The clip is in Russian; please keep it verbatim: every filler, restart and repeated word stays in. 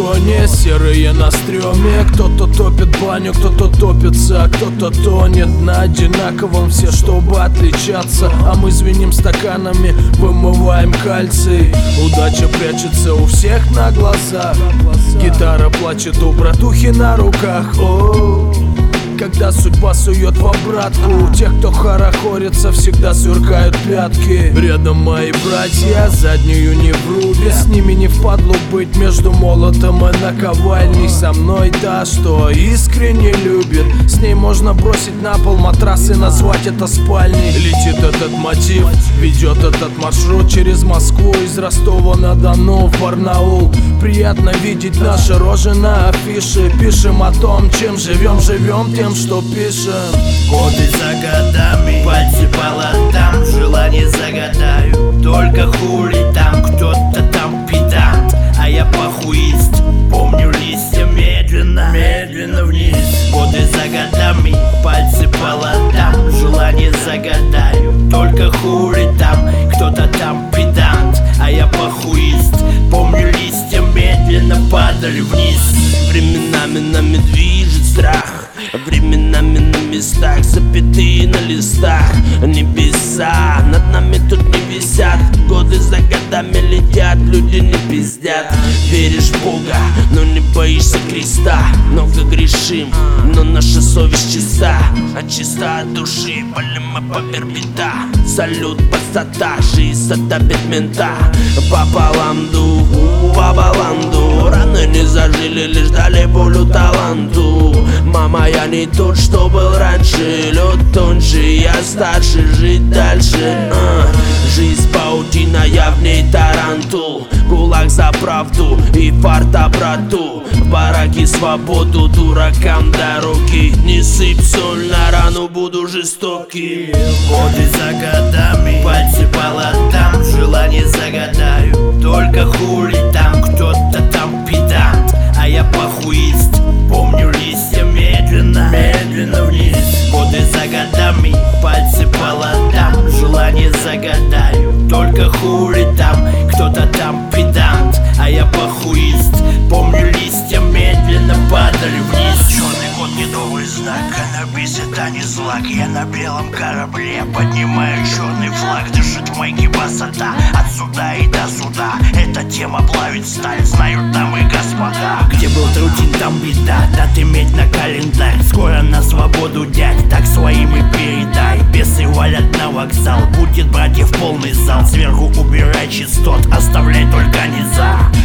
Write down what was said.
балконе, серые на стреме. Кто-то топит баню, кто-то топится, кто-то тонет. На одинаковом все, чтобы отличаться. А мы звеним стаканами, вымываем кальций. Удача прячется у всех на глазах. Гитара плачет у братухи на руках. О, когда судьба сует в обратку, у тех, кто хорохорится, всегда сверкают пятки. Рядом мои братья, заднюю не врубят. С ними не впадлу быть между молотом и наковальней. Со мной та, что искренне любит. С ней можно бросить на пол матрас и назвать это спальней. Летит этот мотив, ведет этот маршрут через Москву, из Ростова-на-Дону в Барнаул. Приятно видеть наши рожи на афише. Пишем о том, чем живем, живем тем, что пишем. Годы за годами, пальцы по лотам, желание загадаю. Только хули там, кто-то там педант, а я похуист. Помню листья медленно, медленно вниз. Годы за годами, пальцы по лотам, желание загадаю. Только хули там, кто-то там педант, а я похуист. Помню листья медленно падали вниз. Временами нами движет страх, временами на местах запятые на листах. Небеса над нами тут не висят, годы за годами летят, люди не пиздят. Веришь в Бога, но не боишься креста. Много грешим, но наша совесть чиста. А чиста от души, болим мы по перпета. Салют, пастота, жизнь затопит мента. По баланду, по баланду. Раны не зажили, лишь дали волю таланту. Мама, я не тот, что был раньше. Лед тоньше, я старше, жить дальше. uh. Жизнь паутина, я в ней тарантул. Кулак за правду и фарта брату. В бараке свободу, дуракам дороги. Не сыпь соль на рану, буду жестокий. Годы за годами, пальцы по лотам, желание загадаю. Только хули там, кто-то там педант, а я похуист. Помню листья медленно, медленно вниз. Годы за годами, пальцы по лотам, желание загадаю. Только хули там, кто-то там педант, а я похуист. Помню листья медленно падали вниз. Черный кот не новый знак, каннабис это не злак. Я на белом корабле поднимаю черный флаг. Дышит майки высота, от суда и до суда. Эта тема плавит сталь, знают дамы и господа. Где был трутень, там беда, дат иметь на календарь. Скоро на свободу, дядь, так своим и передай. Бесы валят на вокзал, будет братьев полный зал. Сверху убирай частот, оставляй только низа.